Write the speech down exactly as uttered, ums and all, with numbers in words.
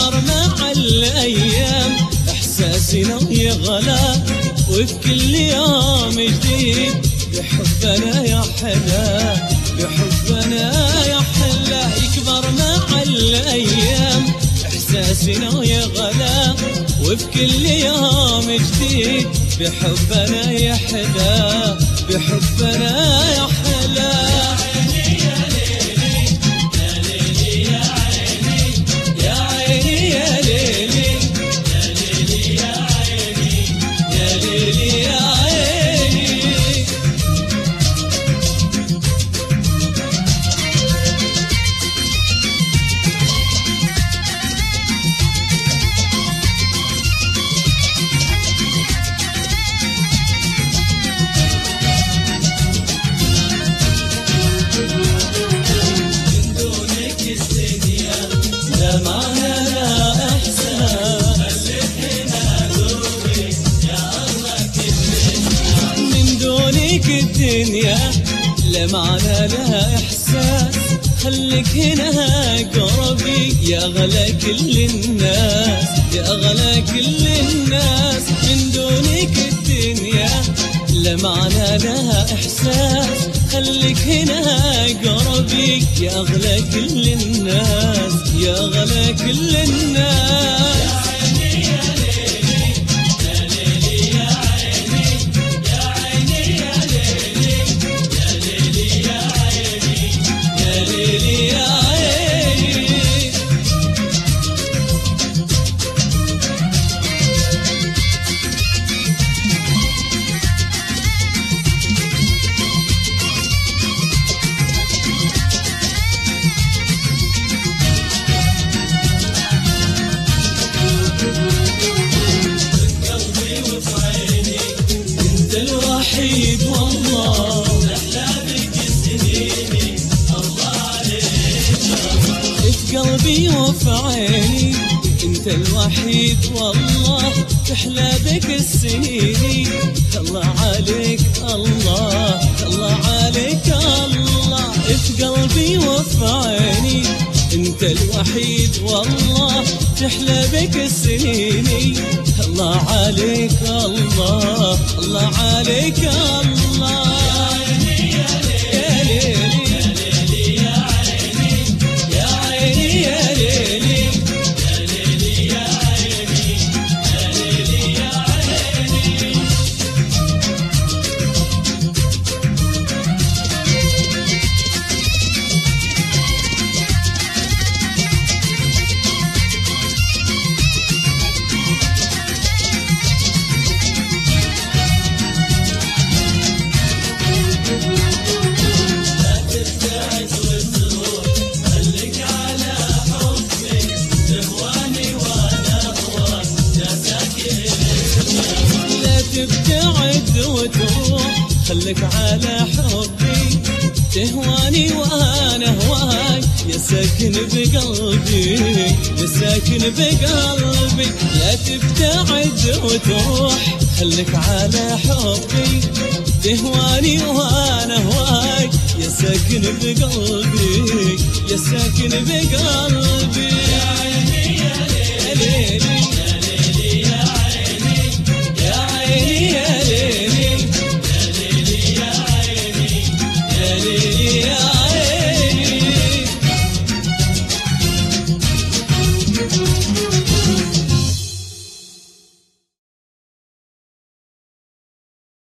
يكبر مع الأيام إحساسنا ويغلى، وفي كل يوم جديد بحبنا يا حلا، بحبنا يا حلا. يكبر مع الأيام إحساسنا ويغلى، وفي كل يوم جديد بحبنا يا حلا، بحبنا يا حلا. الدنيا لا معنى لها إحساس، خليك هنا قربي يا أغلى كل الناس، يا أغلى كل الناس. من دونك الدنيا لا معنى لها إحساس، خليك هنا قربي يا أغلى كل الناس، يا أغلى كل الناس. الوحيد والله أحلامك سنيني الله عليك، في قلبي وفي عيني انت الوحيد والله تحلى بك السنيني. الله عليك الله الله عليك الله، في قلبي وفي عيني انت الوحيد والله تحلى بك السنيني. الله عليك الله الله عليك الله. يا ليلي يا ليلي يا عيني يا عيني يا ليلي يا ليلي يا عيني يا ليلي يا عيني. تبتعد وتروح خليك على حبي، تهواني وانا هواك يا ساكن بقلبي، يا ساكن بقلبي. لا تبتعد وتروح خليك على حبي، تهواني وانا هواك يا ساكن بقلبي، يا ساكن بقلبي. يا عيني يا ليلي يا ليلي يا عيني يا عيني يا ليلي يا ليلي يا عيني يا ليلي.